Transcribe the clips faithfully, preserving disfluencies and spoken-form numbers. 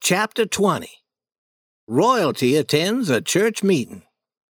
Chapter twenty. Royalty attends a church meeting.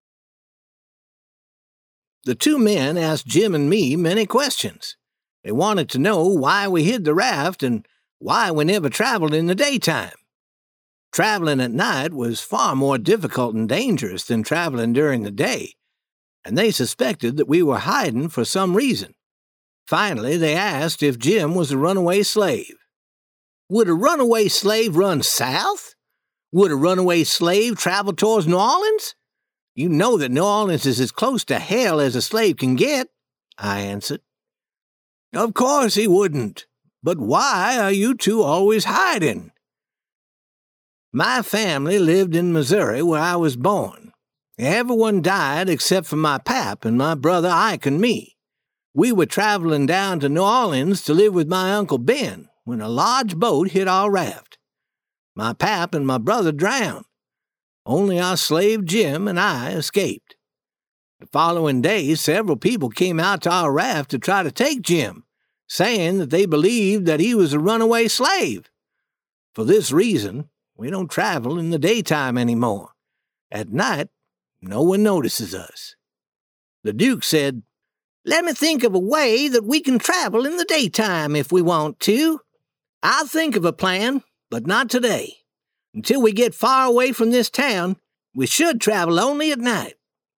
The two men asked Jim and me many questions. They wanted to know why we hid the raft and why we never traveled in the daytime. Traveling at night was far more difficult and dangerous than traveling during the day, and they suspected that we were hiding for some reason. Finally, they asked if Jim was a runaway slave. Would a runaway slave run south? Would a runaway slave travel towards New Orleans? You know that New Orleans is as close to hell as a slave can get, I answered. Of course he wouldn't. But why are you two always hiding? My family lived in Missouri where I was born. Everyone died except for my pap and my brother Ike and me. We were traveling down to New Orleans to live with my Uncle Ben when a large boat hit our raft. My pap and my brother drowned. Only our slave Jim and I escaped. The following day, several people came out to our raft to try to take Jim, saying that they believed that he was a runaway slave. For this reason, we don't travel in the daytime anymore. At night, no one notices us. The Duke said, "Let me think of a way that we can travel in the daytime if we want to. I'll think of a plan, but not today. Until we get far away from this town, we should travel only at night."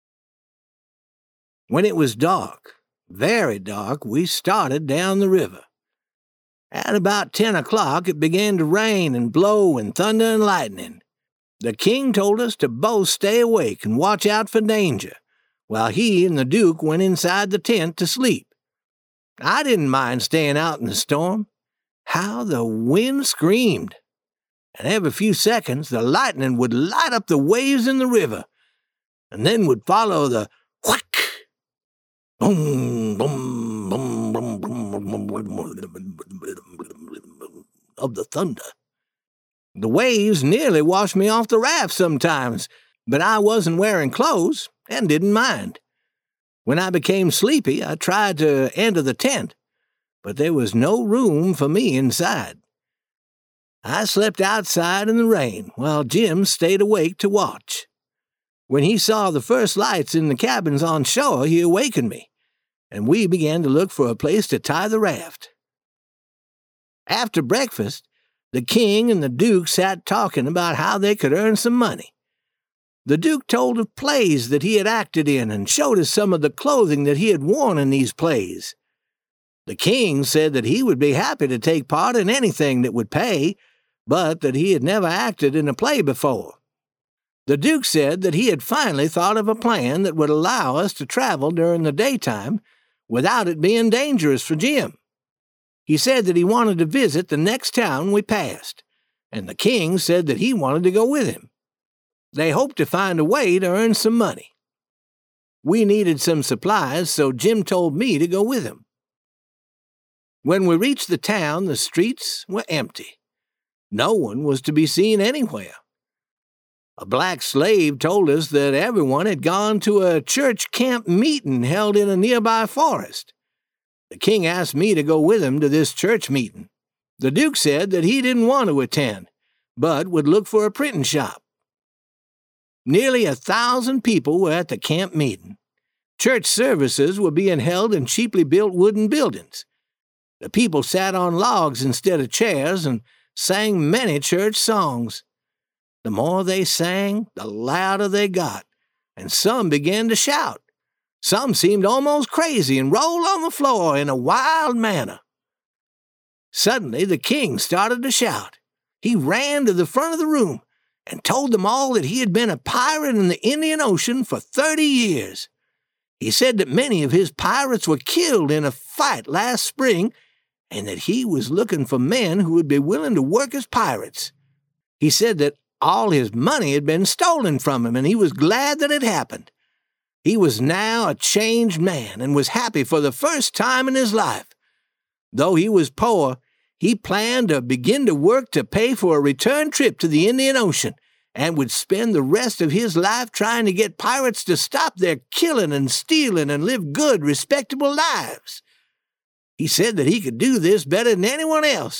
When it was dark, very dark, we started down the river. At about ten o'clock, it began to rain and blow and thunder and lightning. The king told us to both stay awake and watch out for danger, while he and the Duke went inside the tent to sleep. I didn't mind staying out in the storm. How the wind screamed! And every few seconds the lightning would light up the waves in the river, and then would follow the whack, boom, boom, boom, boom, boom, boom of the thunder. The waves nearly washed me off the raft sometimes, but I wasn't wearing clothes and didn't mind. When I became sleepy, I tried to enter the tent, but there was no room for me inside. I slept outside in the rain, while Jim stayed awake to watch. When he saw the first lights in the cabins on shore, he awakened me, and we began to look for a place to tie the raft. After breakfast, the king and the Duke sat talking about how they could earn some money. The Duke told of plays that he had acted in and showed us some of the clothing that he had worn in these plays. The king said that he would be happy to take part in anything that would pay, but that he had never acted in a play before. The Duke said that he had finally thought of a plan that would allow us to travel during the daytime without it being dangerous for Jim. He said that he wanted to visit the next town we passed, and the king said that he wanted to go with him. They hoped to find a way to earn some money. We needed some supplies, so Jim told me to go with him. When we reached the town, the streets were empty. No one was to be seen anywhere. A black slave told us that everyone had gone to a church camp meeting held in a nearby forest. The king asked me to go with him to this church meeting. The Duke said that he didn't want to attend, but would look for a printing shop. Nearly a thousand people were at the camp meeting. Church services were being held in cheaply built wooden buildings. The people sat on logs instead of chairs and sang many church songs. The more they sang, the louder they got, and some began to shout. Some seemed almost crazy and rolled on the floor in a wild manner. Suddenly the king started to shout. He ran to the front of the room and told them all that he had been a pirate in the Indian Ocean for thirty years. He said that many of his pirates were killed in a fight last spring, and that he was looking for men who would be willing to work as pirates. He said that all his money had been stolen from him, and he was glad that it happened. He was now a changed man and was happy for the first time in his life. Though he was poor, he planned to begin to work to pay for a return trip to the Indian Ocean, and would spend the rest of his life trying to get pirates to stop their killing and stealing and live good, respectable lives. He said that he could do this better than anyone else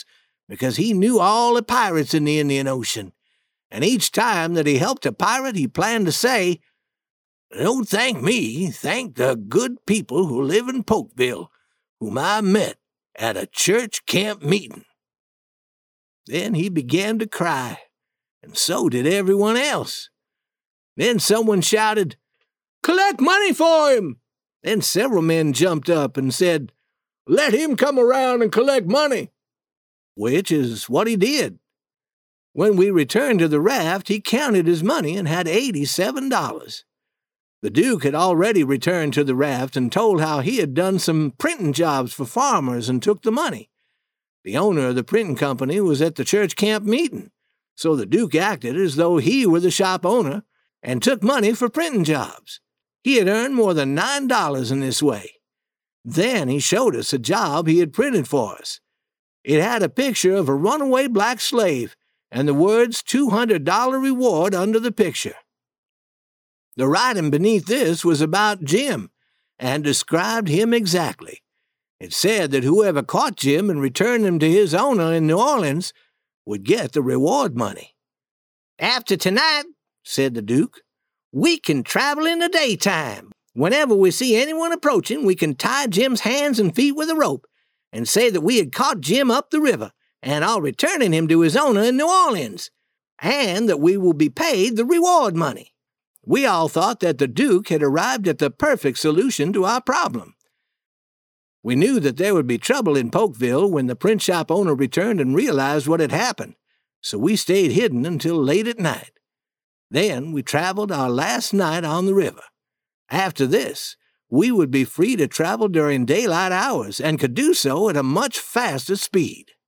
because he knew all the pirates in the Indian Ocean, and each time that he helped a pirate, he planned to say, "Don't thank me, thank the good people who live in Polkville, whom I met at a church camp meeting." Then he began to cry, and so did everyone else. Then someone shouted, "Collect money for him!" Then several men jumped up and said, "Let him come around and collect money," which is what he did. When we returned to the raft, he counted his money and had eighty-seven dollars. The Duke had already returned to the raft and told how he had done some printing jobs for farmers and took the money. The owner of the printing company was at the church camp meeting, so the Duke acted as though he were the shop owner and took money for printing jobs. He had earned more than nine dollars in this way. Then he showed us a job he had printed for us. It had a picture of a runaway black slave and the words two hundred dollars reward under the picture. The writing beneath this was about Jim and described him exactly. It said that whoever caught Jim and returned him to his owner in New Orleans would get the reward money. "After tonight," said the Duke, "we can travel in the daytime. Whenever we see anyone approaching, we can tie Jim's hands and feet with a rope and say that we had caught Jim up the river and are returning him to his owner in New Orleans, and that we will be paid the reward money." We all thought that the Duke had arrived at the perfect solution to our problem. We knew that there would be trouble in Polkville when the print shop owner returned and realized what had happened, so we stayed hidden until late at night. Then we traveled our last night on the river. After this, we would be free to travel during daylight hours and could do so at a much faster speed.